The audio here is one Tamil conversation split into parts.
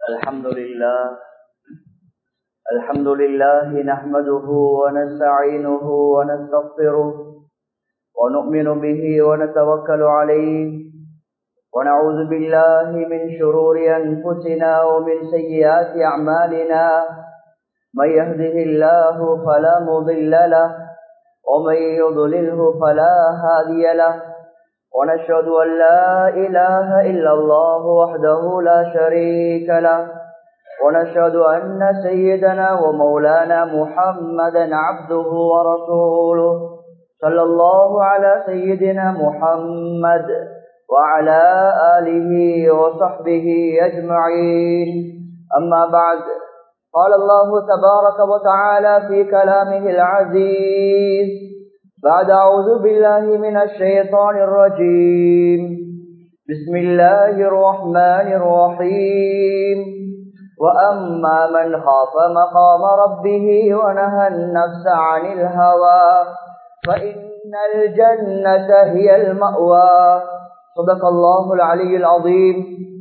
الحمد لله نحمده ونستعينه ونستغفره ونؤمن به ونتوكل عليه ونعوذ بالله من شرور أنفسنا ومن سيئات أعمالنا من يهده الله فلا مضل له ومن يضلله فلا هادي له ونشهد أن لا إله إلا الله وحده لا شريك له ونشهد أن سيدنا ومولانا محمدا عبده ورسوله صلى الله على سيدنا محمد وعلى آله وصحبه أجمعين أما بعد قال الله تبارك وتعالى في كلامه العزيز بعد أعوذ بالله من الشيطان الرجيم بسم الله الرحمن الرحيم وأما من خاف مقام ربه ونهى النفس عن الهوى فإن الجنة هي المأوى صدق الله العلي العظيم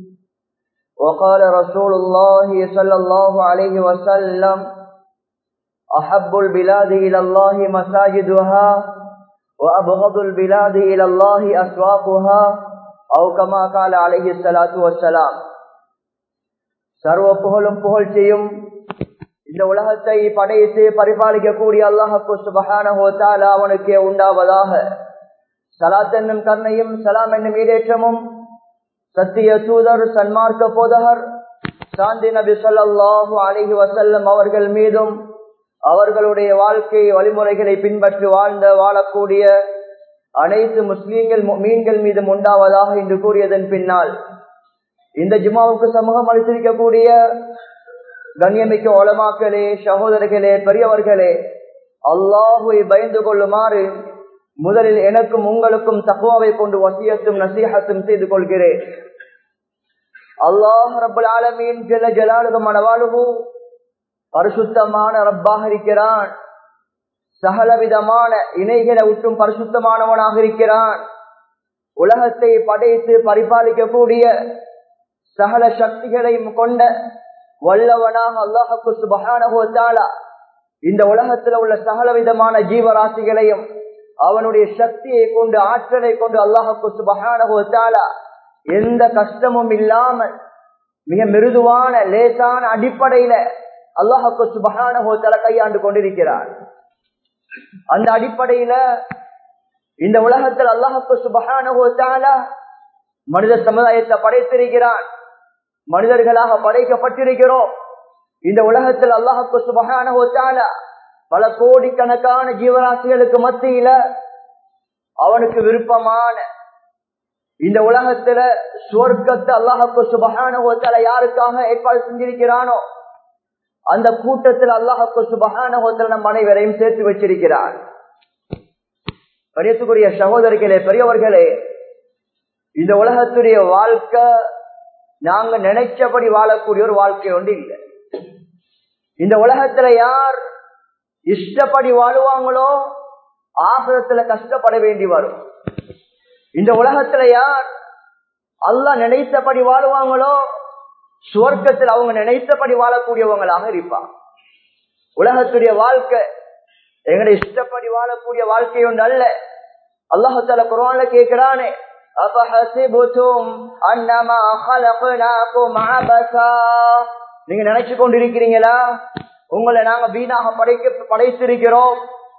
وقال رسول الله صلى الله عليه وسلم أحب البلاد إلى الله مساجدها وأبغض البلاد إلى الله أسواقها أو كما قال عليه الصلاة والسلام. சர்வ புகழும் புகழ்ச்சியும் இந்த உலகத்தை படைத்து பரிபாலிக்கக்கூடிய அல்லாஹ்வுக்கு சுப்ஹானஹு வ தஆலா அவனுக்கே உண்டாவதாக. ஸலாத் என்னும் கருணையும் ஸலாம் என்னும் ஈடேற்றமும் சத்திய தூதர் சன்மார்க்க போதகர் சாந்தி நபி ஸல்லல்லாஹு அலைஹி வஸல்லம் அவர்கள் மீதும் அவர்களுடைய வாழ்க்கை வழிமுறைகளை பின்பற்றி வாழக்கூடிய அனைத்து முஸ்லீம்கள் முஃமின்கள் மீதும் உண்டாவதாக என்று கூறியதன் பின்னால் இந்த ஜும்மாவுக்கு சமூகம் அளித்திருக்கக்கூடிய கண்ணியமிக்க உலமாக்களே, சகோதரர்களே, பெரியவர்களே, அல்லாஹ்வை பயந்து கொள்ளுமாறு முதலில் எனக்கும் உங்களுக்கும் தக்வாவை கொண்டு வசியத்தும் நசீஹத்தும் செய்து கொள்கிறேன். அல்லாஹ் ரப்பல் ஆலமீன் ஜல்ல ஜலாலுஹு மனவாலுஹு பரிசுத்தமான ரப்பாக இருக்கிறான். சகலவிதமான இணைகளை விட்டும் பரிசுத்தமானவனாக இருக்கிறான். உலகத்தை படைத்து பரிபாலிக்கக்கூடிய சகல சக்திகளையும் கொண்ட வல்லவனாக அல்லாஹ்வுக்கு சுப்ஹானஹு வ தஆலா இந்த உலகத்தில் உள்ள சகலவிதமான ஜீவராசிகளையும் அவனுடைய சக்தியை கொண்டு ஆற்றலை கொண்டு அல்லாஹ்வுக்கு சுப்ஹானஹு வ தஆலா எந்த கஷ்டமும் இல்லாமல் மிக மிருதுவான லேசான அடிப்படையில அல்லாஹ்வுக்கு சுப்ஹானஹு வ தஆலா கையாண்டு கொண்டிருக்கிறார். அந்த அடிப்படையில இந்த உலகத்தில் அல்லாஹ்வுக்கு சுப்ஹானஹு வ தஆலா மனித சமுதாயத்தை படைத்திருக்கிறான். மனிதர்களாக படைக்கப்பட்டிருக்கிறோம். இந்த உலகத்தில் அல்லாஹ்வுக்கு சுப்ஹானஹு வ தஆலா பல கோடிக்கணக்கான ஜீவராசிகளுக்கு மத்தியில அவனுக்கு விருப்பமான இந்த உலகத்துல சுவர்க்கத்தை அல்லாஹ்வுக்கு சுப்ஹானஹு வ தஆலா யாருக்காக ஏற்பாடு செஞ்சிருக்கிறானோ அந்த கூட்டத்தில் அல்லாஹ்வுக்கு சுப்ஹானஹு வ தஆலா நம் அனைவரையும் சேர்த்து வச்சிருக்கிறான். பெரியத்துக்குரிய சகோதரர்களே, பெரியவர்களே, இந்த உலகத்துடைய வாழ்க்கை நாங்க நினைச்சபடி வாழக்கூடிய ஒரு வாழ்க்கை ஒன்று இல்லை. இந்த உலகத்துல யார் இஷ்டப்படி வாழுவாங்களோ ஆகிரத்துல கஷ்டப்பட வேண்டி வரும். இந்த உலகத்துல யார் அல்லாஹ் நினைத்தபடி வாழுவாங்களோ சுவர்க்கத்தில் அவங்க நினைத்தபடி வாழக்கூடியவங்களாக இருப்பாங்க. உலகத்துடைய வாழ்க்கை எங்களுடைய இஷ்டப்படி வாழக்கூடிய வாழ்க்கை ஒன்று அல்ல. அல்லாஹ் தஆலா குர்ஆன்ல கேட்கிறானே, நீங்க நினைச்சு கொண்டிருக்கிறீங்களா உங்களை நாங்க வீணாக படைத்திருக்கிறோம்,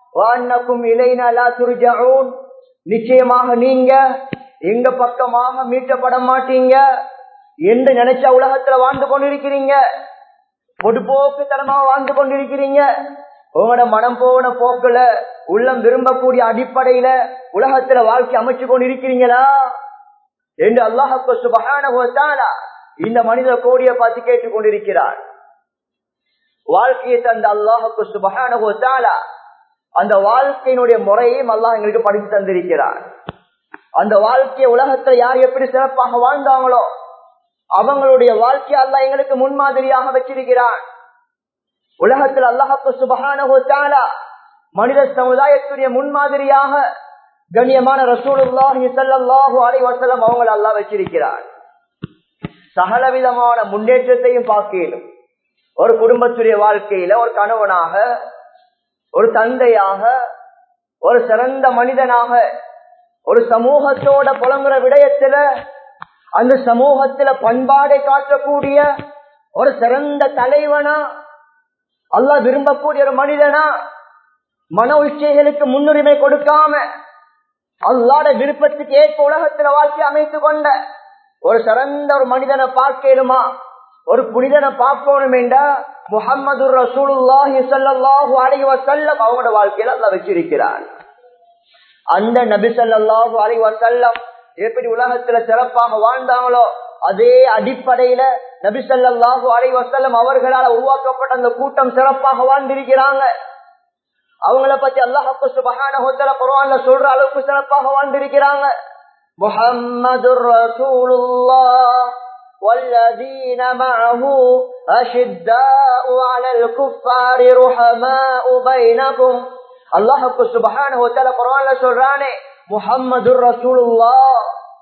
நிச்சயமாக நீங்க எங்க பக்கமாக மீட்டப்பட மாட்டீங்க என்று நினைச்ச உலகத்துல வாழ்ந்து கொண்டிருக்கிறீங்க. பொதுப்போக்குத்தனமாக வாழ்ந்து கொண்டிருக்கிறீங்க. உங்களோட மனம் போன போக்குல உள்ளம் விரும்பக்கூடிய அடிப்படையில உலகத்துல வாழ்க்கை அமைச்சு கொண்டிருக்கிறீங்களா என்று அல்லாஹ்வுக்கு சுப்ஹானஹு வ தஆலா இந்த மனித கோடியை பார்த்து கேட்டுக் கொண்டிருக்கிறார். வாழ்க்கையை தந்த அல்லாஹ்வுக்கு சுப்ஹானஹு வ தஆலா அந்த வாழ்க்கையினுடைய முறையையும் அல்லாஹ் எங்களுக்கு படித்து தந்திருக்கிறார். அந்த வாழ்க்கையை உலகத்துல யார் எப்படி சிறப்பாக வாழ்ந்தாங்களோ அவங்களுடைய வாழ்க்கையை அல்லாஹ் எங்களுக்கு முன்மாதிரியாக வச்சிருக்கிறான். உலகத்தில் அல்லாஹ்வுக்கு சுப்ஹானஹு வ தஆலா மனித சமுதாயத்துடைய முன்மாதிரியாக கண்ணியமான ரசூலுல்லாஹி ஸல்லல்லாஹு அலைஹி வஸல்லம் அவங்களை அல்லாஹ் வச்சிருக்கிறார். சகலவிதமான முன்னேற்றத்தையும் பார்க்கணும். ஒரு குடும்பத்துடைய வாழ்க்கையில ஒரு கணவனாக, ஒரு தந்தையாக, ஒரு சிறந்த மனிதனாக, ஒரு சமூகத்தோட புலங்குற விடயத்துல அந்த சமூகத்துல பண்பாடை காட்டக்கூடிய ஒரு சிறந்த தலைவனா, அல்லாஹ் விரும்பக்கூடிய ஒரு மனிதனா, மன உச்சைகளுக்கு முன்னுரிமை கொடுக்காம அல்லாஹ்வுடைய விருப்பத்துக்கு ஏற்ப உலகத்துல வாழ்க்கை அமைத்துக் கொண்ட ஒரு சிறந்த ஒரு மனிதனை பார்க்கலுமா, ஒரு புனிதனை பார்க்கணும் என்றா முஹம்மது ரசூலுல்லாஹி ஸல்லல்லாஹு அலைஹி வஸல்லம் அவங்களோட வாழ்க்கையில அல்லாஹ் வச்சிருக்கிறார். அந்த நபி ஸல்லல்லாஹு அலைஹி வஸல்லம் எப்படி உலகத்துல சிறப்பாக வாழ்ந்தாங்களோ அதே அடிப்படையில நபி ஸல்லல்லாஹு அலைஹி வஸல்லம் அவர்களால் உருவாக்கப்பட்ட அந்த கூட்டம் சிறப்பாக வாழ்ந்திருக்கிறாங்க. அவங்கள பத்தி அல்லாஹ் சுப்ஹானஹு வ தஆலா குர்ஆன்ல சொல்ற அளவுக்கு சிறப்பாக வாழ்ந்திருக்கிறாங்க. முஹம்மதுர் ரசூலுல்லாஹ் والذين معه أشداء على الكفار رحماء بينكم. அல்லாஹ் சுப்ஹானஹு வ தஆலா குர்ஆன்ல சொல்றானே முஹம்மதுர் ரசூலுல்லாஹ்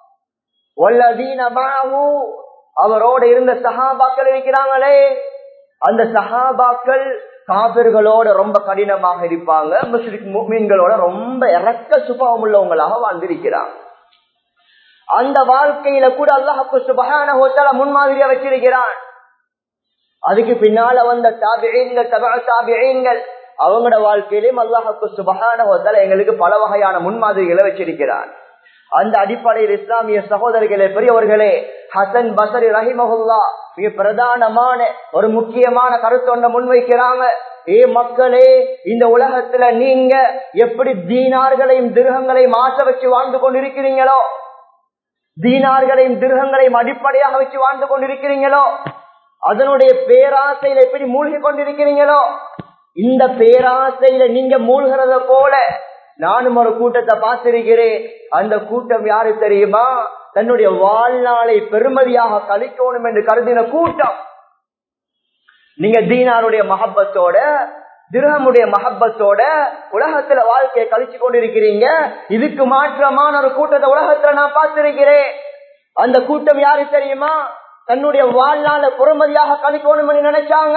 والذين معه, அவரோட இருந்த சஹாபாக்கள் இருக்கிறாங்களே அந்த சஹாபாக்கள் காபிர்களோட ரொம்ப கடினமாக இருப்பாங்க, முஸ்லிம் முஃமின்களோட ரொம்ப இரக்க சுபாவம் உள்ளவங்களாக வாழ்ந்திருக்கிறாங்க. அந்த வாழ்க்கையில கூட அல்லாஹ் சுப்ஹானஹு வ தஆலா முன்மாதிரியா வச்சிருக்கிறான். அதுக்கு பின்னால வந்த தாபிஈன்கள், தபஅ தாபிஈன்கள், அவங்களோட வாழ்க்கையிலும் அல்லாஹ் சுப்ஹானஹு வ தஆலா எங்களுக்கு பல வகையான முன்மாதிரிகளை வச்சிருக்கிறான். அந்த அடிப்படையில் இஸ்லாமிய சகோதரர்களே, பெரியவர்களே, ஹசன் பஸரி ரஹிமஹுல்லாஹ் மிக பிரதானமான ஒரு முக்கியமான கருத்தொண்ட முன்வைக்கிறாங்க. மக்களே, இந்த உலகத்துல நீங்க எப்படி தீனார்களையும் திருகங்களையும் ஆசை வச்சு வாழ்ந்து கொண்டிருக்கிறீங்களோ, தீனார்களையும் திருகங்களையும் அடிப்படையாக வச்சு வாழ்ந்து கொண்டிருக்கிறீங்களோ, அதனுடைய பேராசையில எப்படி மூழ்கி கொண்டிருக்கிறீங்களோ, இந்த பேராசையில நீங்க மூழ்கிறத போல நானும் ஒரு கூட்டத்தை பார்த்திருக்கிறேன். அந்த கூட்டம் யாரு தெரியுமா? தன்னுடைய வாழ்நாளை பெருமதியாக கழிக்கணும் என்று கருதின கூட்டம். நீங்க தீனாருடைய மஹப்பத்தோட, திர்ஹமுடைய மஹப்பத்தோட உலகத்துல வாழ்க்கையை கழிச்சு கொண்டிருக்கிறீங்க. இதுக்கு மாற்றமான ஒரு கூட்டத்தை உலகத்துல நான் பார்த்திருக்கிறேன். அந்த கூட்டம் யாரு தெரியுமா? தன்னுடைய வாழ்நாளை பெருமதியாக கழிக்கணும் என்று நினைச்சாங்க.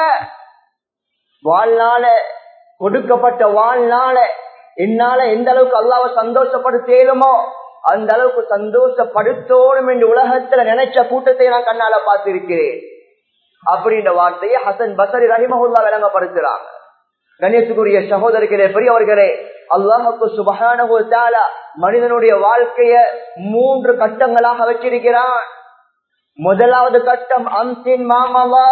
வாழ்நாள, கொடுக்கப்பட்ட வாழ்நாள என்னால எந்த அளவுக்கு அல்லாஹ்வை சந்தோஷப்படுத்தேலுமோ அந்த அளவுக்கு சந்தோஷப்படுத்தோடும் என்று உலகத்துல நினைச்ச கூட்டத்தை நான் கண்ணால பார்த்திருக்கிறேன். அப்படின்ற வார்த்தையை ஹசன் பஸரி ரஹிமஹுல்லாஹ் விளங்கப்படுத்துறாங்க. கணேசுக்குரிய சகோதரர்களே, பெரியவர்களே, அல்லாஹ் சுப்ஹானஹு வ தஆலா மனிதனுடைய வாழ்க்கைய 3 கட்டங்களாக வச்சிருக்கிறான். முதலாவது கட்டம் அம்சின் மாமலா,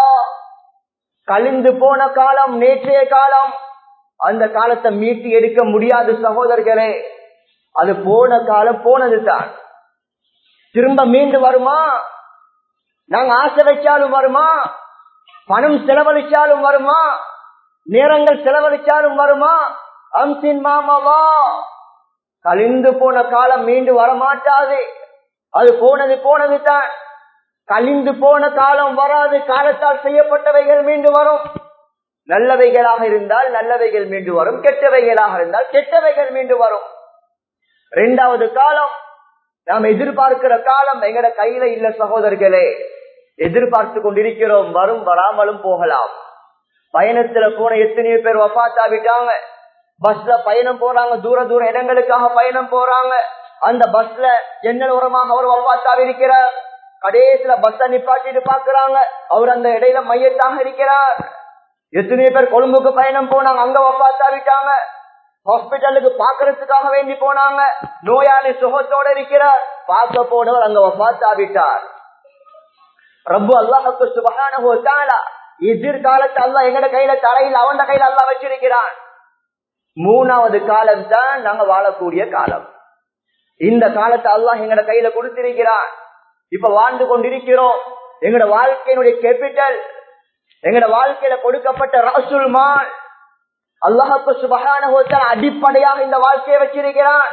கழிந்து போன காலம், நேற்றைய காலம். அந்த காலத்தை மீட்டி எடுக்க முடியாது சகோதரர்களே. அது போன காலம் போனதுதான். திரும்ப மீண்டு வருமா? நாங்க ஆசை வச்சாலும் வருமா? பணம் செலவழிச்சாலும் வருமா? நேரங்கள் செலவழிச்சாலும் வருமா? அம்சின் மாமவா, கழிந்து போன காலம் மீண்டு வரமாட்டாது. அது போனது போனதுதான். கழிந்து போன காலம் வராது. காலத்தால் செய்யப்பட்டவைகள் மீண்டு வரும். நல்லவைகளாக இருந்தால் நல்லவைகள் மீண்டு வரும், கெட்டவைகளாக இருந்தால் கெட்டவைகள் மீண்டு வரும். 2வது காலம் நாம் எதிர்பார்க்கிற காலம் எங்கட கையில இல்ல சகோதரர்களே. எதிர்பார்த்து கொண்டிருக்கிறோம், வரும், வராமலும் போகலாம். பயணத்துல போன எத்தனையோ பேர் வஃபாத்தாவிட்டாங்க. பஸ்ல பயணம் போறாங்க, தூர தூர இடங்களுக்காக பயணம் போறாங்க. அந்த பஸ்ல ஜன்னல் ஓரமாக அவர் வஃபாத்தாவி இருக்கிறார். கடைசியில பஸ்ஸ நிப்பாட்டிட்டு பாக்குறாங்க, அவர் அந்த இடையில மையத்தாக இருக்கிறார். எத்தனையோ பேர் கொழும்புக்கு பயணம் போனாங்க, அங்க வஃபாத்தாவிட்டாங்க. ஹாஸ்பிட்டலுக்கு பாக்குறதுக்காக வேண்டி போனாங்க, நோயாளி சுகத்தோட இருக்கிறார். பார்க்க போனவர் அங்க வஃபாத்தாவிட்டார். ரப்பு அல்லாஹ் சுப்ஹானஹு வ தஆலா எதிர்காலத்தை அல்லாஹ் எங்கட கையில, தலையில் அவன் கையில அல்லாஹ் வச்சிருக்கிறான். 3வது காலம் தான் நாங்க வாழக்கூடிய காலம். இந்த காலத்தை அல்லாஹ் எங்கட கையில கொடுத்திருக்கிறான். இப்ப வாழ்ந்து கொண்டிருக்கிறோம். எங்கட வாழ்க்கையினுடைய கேபிட்டல், எங்கட வாழ்க்கையில கொடுக்கப்பட்ட ரஸூல் மால், அல்லாஹ் சுப்ஹானஹு வ தஆலா அடிப்படையாக இந்த வாழ்க்கையை வச்சிருக்கிறான்.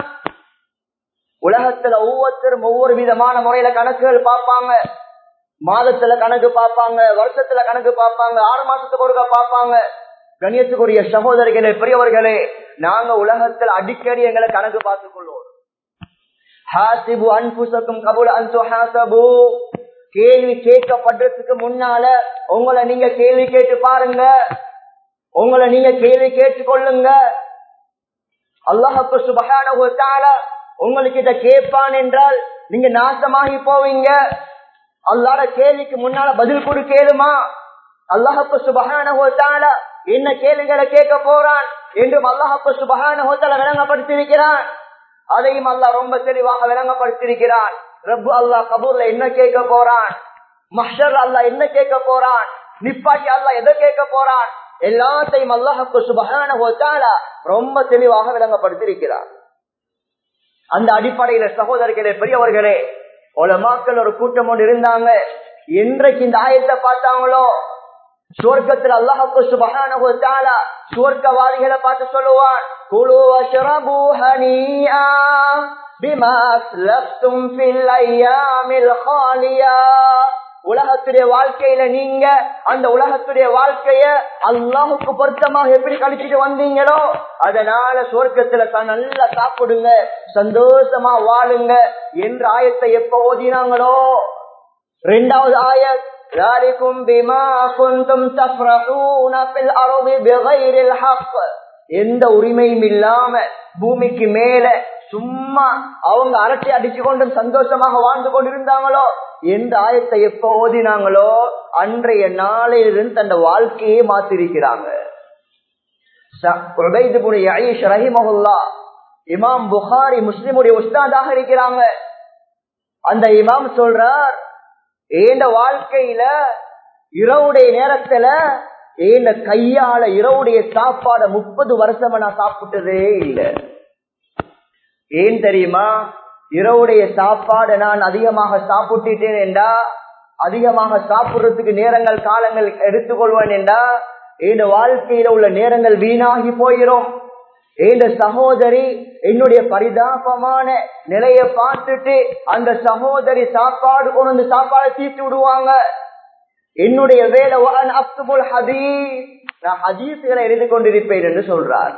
உலகத்துல ஒவ்வொருத்தரும் ஒவ்வொரு விதமான முறையில கணக்குகள் பார்ப்பாங்க. மாதத்துல கணக்கு பார்ப்பாங்க, வருஷத்துல கணக்கு பார்ப்பாங்க, 6 மாசத்துக்கு ஒருக்கா பார்ப்பாங்க. கண்ணியத்துக்குரிய சகோதரர்களே, பெரியவர்களே, நாங்க உலகத்துல அடிக்கடி எங்களை கணக்கு பார்த்துக் கொள்வோம். ஹாசிபு அன்ஃபுஸக்கும் கபுல அன் துஹாசபு, கேள்வி கேட்கப்படுறதுக்கு முன்னால உங்களை நீங்க கேள்வி கேட்டு பாருங்க, உங்களை நீங்க கேள்வி கேட்டுக்கொள்ளுங்க. அல்லாஹ் சுப்ஹானஹு வ தஆலா உங்களுக்கு இத கேட்பான் என்றால் நீங்க நாசமாகி போவீங்க. அல்லாஹ்வோட கேள்விக்கு முன்னால பதில் கொடுக்கலுமா? அல்லாஹ் சுப்ஹானஹு வ தஆலா என்ன கேள்விகளை கேட்க போறான் என்று அல்லாஹ் சுப்ஹானஹு வ தஆலா விளங்கப்படுத்தியிருக்கிறான். அதையும் அல்லாஹ் ரொம்ப தெளிவாக விளங்கப்படுத்தியிருக்கிறான். ரப்பு அல்லாஹ் கபூர்ல என்ன கேட்க போறான், மஹ்ஷர்ல அல்லாஹ் என்ன கேட்க போறான், நிப்பாட்டி அல்லாஹ் எதை கேட்க போறான், எல்லாத்தையும் அல்லாஹ் சுப்ஹானஹு வ தஆலா ரொம்ப தெளிவாக விளங்கப்படுத்தியிருக்கிறார். அந்த அடிப்படையில சகோதரர்களே, பெரியவர்களே, உலமாக்கள் ஒரு கூட்டம் ஒன்று இருந்தாங்க. என்றைக்கு இந்த ஆயத்தை பார்த்தாங்களோ சுவர்க்கத்தில் அல்லாஹ் சுப்ஹானஹு வ தஆலா சுவர்க்கவாதிகளை பார்த்து சொல்லுவான், குலு வஷ்ரபு ஹனீஆ பிமா அஸ்லஃப்தும் ஃபில் அய்யாமில் காலியா. உலகத்துடைய வாழ்க்கையில நீங்க அந்த உலகத்துடைய வாழ்க்கைய அல்லாஹுக்கு பொருத்தமாக எப்படி கழிச்சிட்டு வந்தீங்களோ அதனால சுவர்க்கத்துல நல்லா சாப்பிடுங்க, சந்தோஷமா வாழுங்க என்ற ஆயத்தை எப்ப ஓதினாங்களோ. இரண்டாவது ஆயத், ذَلِكُمْ بِمَا كُنْتُمْ تَفْرَحُونَ فِي الْأَرْضِ بِغَيْرِ الْحَقِّ. எந்த உரிமையும் இல்லாம பூமிக்கு மேல சும்மா அவங்க அரட்டை அடிச்சு கொண்டு சந்தோஷமாக வாழ்ந்து கொண்டிருந்தாங்களோ எந்த ஆயத்தை எப்ப ஓதினாங்களோ அன்றைய நாளிலிருந்து தன் வாழ்க்கையே மாத்திருக்கிறாங்க. உபைத் இப்னு யஈஷ் ரஹிமஹுல்லாஹ் இமாம் புகாரி முஸ்லிமுடைய உஸ்தாதாக இருக்கிறாங்க. அந்த இமாம் சொல்றார், ஏண்ட வாழ்க்கையில இரவுடைய நேரத்துல ஏண்ட கையால இரவுடைய சாப்பாட 30 வருஷமா நான் சாப்பிட்டதே இல்லை. ஏன் தெரியுமா? இரவுடைய சாப்பாடு நான் அதிகமாக சாப்பிட்டுட்டேன் என்றா, அதிகமாக சாப்பிடுறதுக்கு நேரங்கள் காலங்கள் எடுத்துக்கொள்வேன் என்றா என் வாழ்க்கையில உள்ள நேரங்கள் வீணாகி போயிரும். என் சகோதரி என்னுடைய பரிதாபமான நிலையை பார்த்துட்டு அந்த சகோதரி சாப்பாடு கொண்டு வந்து சாப்பாடு தீர்த்து விடுவாங்க. என்னுடைய வேலை நான் ஹதீஸ்களை எழுதி கொண்டிருப்பேன் என்று சொல்றார்.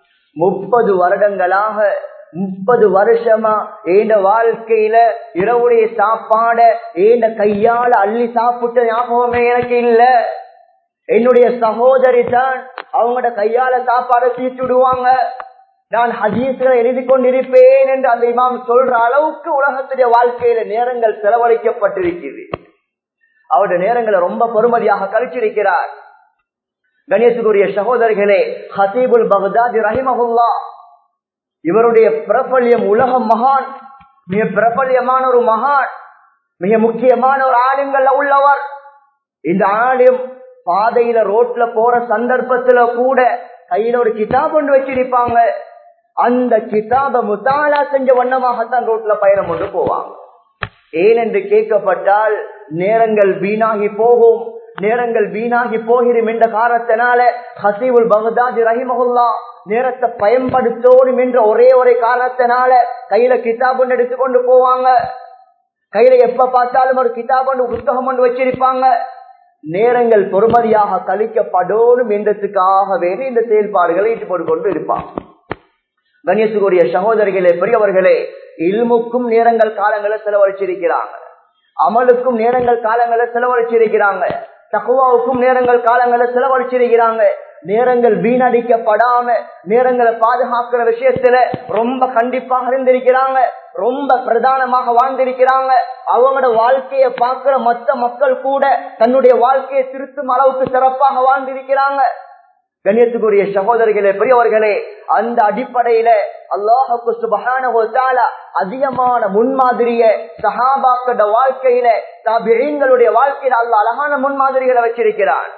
30 வருடங்களாக 30 வருஷமா ஏண்ட வாழ்க்கையில இரவுடைய சாப்பாட ஏண்ட கையால அள்ளி சாப்பிட்ட ஞாபகமே எனக்கு இல்ல. என்னுடைய சகோதரி தான் அவங்களோட கையால சாப்பாட தீர்த்து விடுவாங்க. நான் ஹதீஸ்களை எழுதி கொண்டிருப்பேன் என்று அந்த இமாம் சொல்ற அளவுக்கு உலகத்துடைய வாழ்க்கையில நேரங்கள் செலவழிக்கப்பட்டிருக்கிறது. அவருடைய நேரங்களை ரொம்ப பெருமதியாக கழிச்சிருக்கிறார். கணேசுக்குரிய சகோதரர்களே, ஹதீபுல் பக்தாதி ரஹிமஹுல்லாஹ் இவருடைய பிரபல்யம் உலக மகான், மிக பிரபல்யமான ஒரு மகான், மிக முக்கியமான ஒரு ஆளுங்கள்ல உள்ளவர். இந்த ஆளும் பாதையில ரோட்ல போற சந்தர்ப்பத்துல கூட கையில ஒரு கிதாப் ஒன்று வச்சிருப்பாங்க. அந்த கிதாப முத்தாலா செஞ்ச வண்ணமாகத்தான் ரோட்ல பயணம் கொண்டு போவாங்க. ஏனென்று கேட்கப்பட்டால் நேரங்கள் வீணாகி போகும். நேரங்கள் வீணாகி போகிறோம் என்ற காரணத்தினால ஹசீபுல் பக்தாதி ரஹிமஹுல்லாஹ் நேரத்தை பயன்படுத்தோடும் என்ற ஒரே காரணத்தினால கையில கிதாப் ஒன்று எடுத்துக்கொண்டு போவாங்க. கையில எப்ப பார்த்தாலும் ஒரு கிதாப் ஒன்று புத்தகம் ஒன்று வச்சிருப்பாங்க. நேரங்கள் பொறுமதியாக கழிக்கப்படோடும் என்றதுக்காக வேண்டி இந்த செயல்பாடுகளை ஈடுபட்டு கொண்டு இருப்பாங்க. கண்ணியத்துக்குரிய சகோதரிகளே, பெரியவர்களே, இல்முக்கும் நேரங்கள் காலங்களை செலவழிச்சிருக்கிறாங்க, அமலுக்கும் நேரங்கள் காலங்களை செலவழிச்சிருக்கிறாங்க, தக்வாவுக்கும் நேரங்கள் காலங்களை செலவழிச்சிருக்கிறாங்க. நேரங்கள் வீணடிக்கப்படாம நேரங்களை பாதுகாக்கிற விஷயத்துல ரொம்ப கண்டிப்பாக இருந்திருக்கிறாங்க, ரொம்ப பிரதானமாக வாழ்ந்திருக்கிறாங்க. அவங்களோட வாழ்க்கையை பார்க்கிற மற்ற மக்கள் கூட தன்னுடைய வாழ்க்கையை திருத்தும் அளவுக்கு சிறப்பாக வாழ்ந்திருக்கிறாங்க. கண்ணியத்துக்குரிய சகோதரிகளே, பெரியவர்களே, அந்த அடிப்படையில அல்லாஹ்வுக்கு சுப்ஹானஹு வ தஆலா அதிகமான முன்மாதிரிய சஹாபாக்களோட வாழ்க்கையில, தாபிஈன்களுடைய வாழ்க்கையில அல்லாஹ் அழகான முன்மாதிரிகளை வச்சிருக்கிறான்.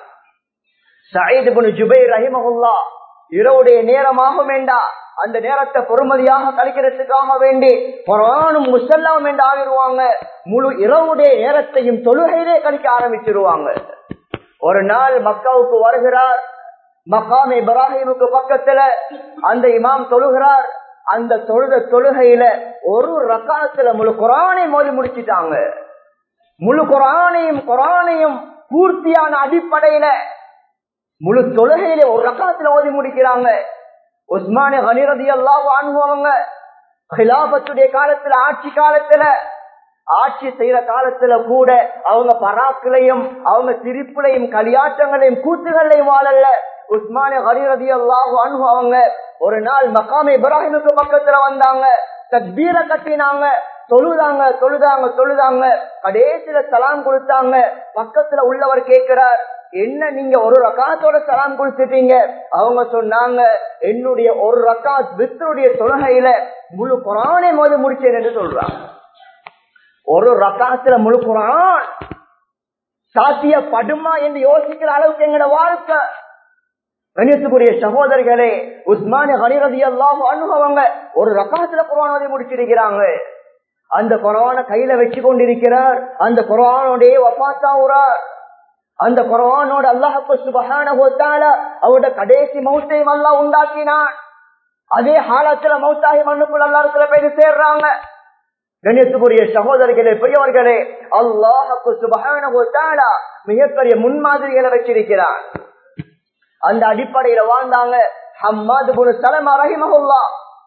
சயீத் இப்னு ஜுபைர் ரஹிமஹுல்லாஹ் இரவுடைய நேரமாகும் வேண்டா அந்த நேரத்தை பொறுமதியாக கழிக்கிறதுக்காக வேண்டி குர்ஆனும் முஸல்லாவும் என்று ஆகிடுவாங்க. முழு இரவுடைய நேரத்தையும் தொழுகையிலே கழிக்க ஆரம்பிச்சிருவாங்க. ஒரு நாள் மக்காவுக்கு வருகிறார். மக்காம் இப்ராஹிமுக்கு பக்கத்துல அந்த இமாம் தொழுகிறார். அந்த தொழுகையில ஒரு ரக்காத்துல முழு குர்ஆனை மோதி முடிச்சிட்டாங்க. முழு குர்ஆனையும் பூர்த்தியான அடிப்படையில முழு தொழுகையில ஒரு ரக்காத்துல ஓதி முடிக்கிறாங்க. உஸ்மான் கனி ரலியல்லாஹு அன்ஹு அவங்க ஹிலாஃபத்துடைய காலத்துல, ஆட்சி காலத்துல ஆட்சி செய்யற காலத்துல கூட அவங்க பராக்கிலையும் அவங்க சிரிப்புலையும் களியாட்டங்களையும் கூத்துகளையும் வாழல. உஸ்மானே கனி ரலியல்லாஹு அன்ஹு அவங்க ஒரு நாள் மகாமே இப்ராஹிமுக்கு பக்கத்துல வந்தாங்க, தக்பீர கட்டினாங்க, தொழுதாங்க. கடைசியில சலாம் கொடுத்தாங்க. பக்கத்துல உள்ளவர் கேட்கிறார், என்ன நீங்க ஒரு ரக்காத்தோட சலாம் கொடுத்துட்டீங்க? அவங்க சொன்னாங்க, என்னுடைய ஒரு ரக்காத் வித்ருடைய தொழுகையில முழு குர்ஆனை மோதி முடிச்சேன் என்று சொல்றாங்க. ஒரு ரக்காத்துல முழு குர்ஆன் சாத்தியப்படுமா என்று யோசிக்கிற அளவுக்கு எங்களோட வாழ்க்கை. கணியத்துக்குரிய சகோதரர்களே, உஸ்மானே கனி ரலியல்லாஹு அன்ஹு அவங்க ஒரு ரக்காத்துல குர்ஆன் ஓதி முடிச்சிருக்கிறாங்க. அந்த குர்ஆனை கையில வச்சு கொண்டிருக்கிறார். அந்த குர்ஆனோடே வஃபாத்தாவுறார். அந்த குர்ஆனோட அல்லாஹ் சுப்ஹானஹு வ தஆலா அவருடைய கடைசி மௌத்தையும் அல்லாஹ் உண்டாக்கினான். அதே ஹாலத்துல மௌத்தாகி மண்ணுக்குள்ள அல்லாஹ்வுல போய் சேர்றாங்க. கண்ணியத்துக்குரிய சகோதரர்களே, பெரியவர்களே, அல்லாஹ் சுப்ஹானஹு வ தஆலா மிகப்பெரிய முன்மாதிரிகளை வச்சிருக்கிறான். அந்த அடிப்படையில வாழ்ந்தாங்க. ஹம்மாத் இப்னு சலமா ரஹிமஹுல்லாஹ்,